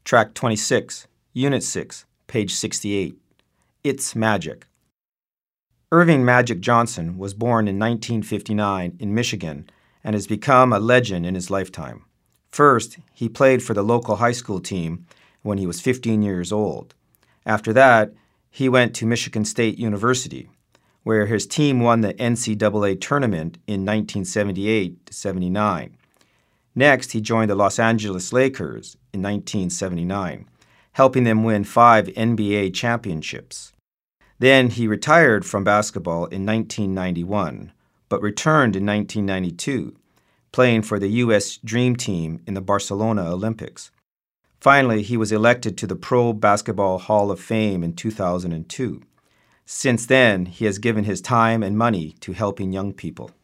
Track 26, Unit 6, page 68. It's Magic. Irving Magic Johnson was born in 1959 in Michigan and has become a legend in his lifetime. First, he played for the local high school team when he was 15 years old. After that, he went to Michigan State University, where his team won the NCAA tournament in 1978-79. Next, he joined the Los Angeles Lakers in 1979, helping them win 5 NBA championships. Then he retired from basketball in 1991, but returned in 1992, playing for the U.S. Dream Team in the Barcelona Olympics. Finally, he was elected to the Pro Basketball Hall of Fame in 2002. Since then, he has given his time and money to helping young people.